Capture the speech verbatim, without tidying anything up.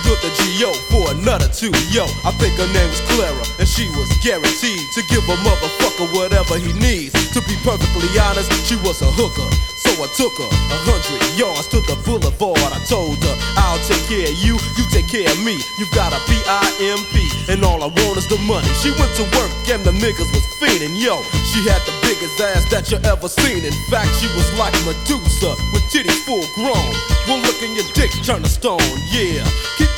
good to G O for another two. Yo, I think her name was Clara, and she was guaranteed to give a motherfucker whatever he needs. To be perfectly honest, she was a hooker. So I took her a hundred yards to the boulevard. I told her, I'll take care of you, you take care of me. You've got a P I M P, and all I want is the money. She went to work and the niggas was fiending. Yo, she had the biggest ass that you ever seen. In fact, she was like Medusa with titties full grown. Well, look in your dick, turn to stone, yeah. Keep